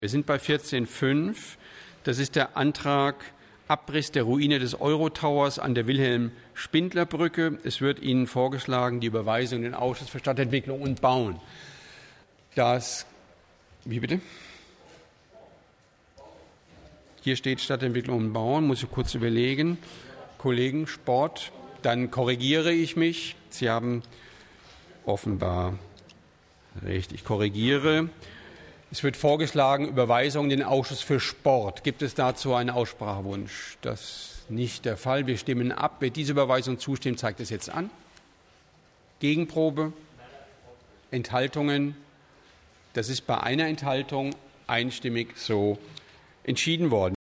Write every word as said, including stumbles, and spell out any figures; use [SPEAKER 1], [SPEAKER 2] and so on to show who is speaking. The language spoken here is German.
[SPEAKER 1] Wir sind bei vierzehn Punkt fünf. Das ist der Antrag Abriss der Ruine des Eurotowers an der Wilhelm-Spindler-Brücke. Es wird Ihnen vorgeschlagen, die Überweisung in den Ausschuss für Stadtentwicklung und Bauen. Das, wie bitte? Hier steht Stadtentwicklung und Bauen, muss ich kurz überlegen. Kollegen, Sport, dann korrigiere ich mich. Sie haben offenbar recht, ich korrigiere. Es wird vorgeschlagen, Überweisung in den Ausschuss für Sport. Gibt es dazu einen Aussprachewunsch? Das ist nicht der Fall. Wir stimmen ab. Wer diese Überweisung zustimmt, zeigt es jetzt an. Gegenprobe? Enthaltungen? Das ist bei einer Enthaltung einstimmig so entschieden worden.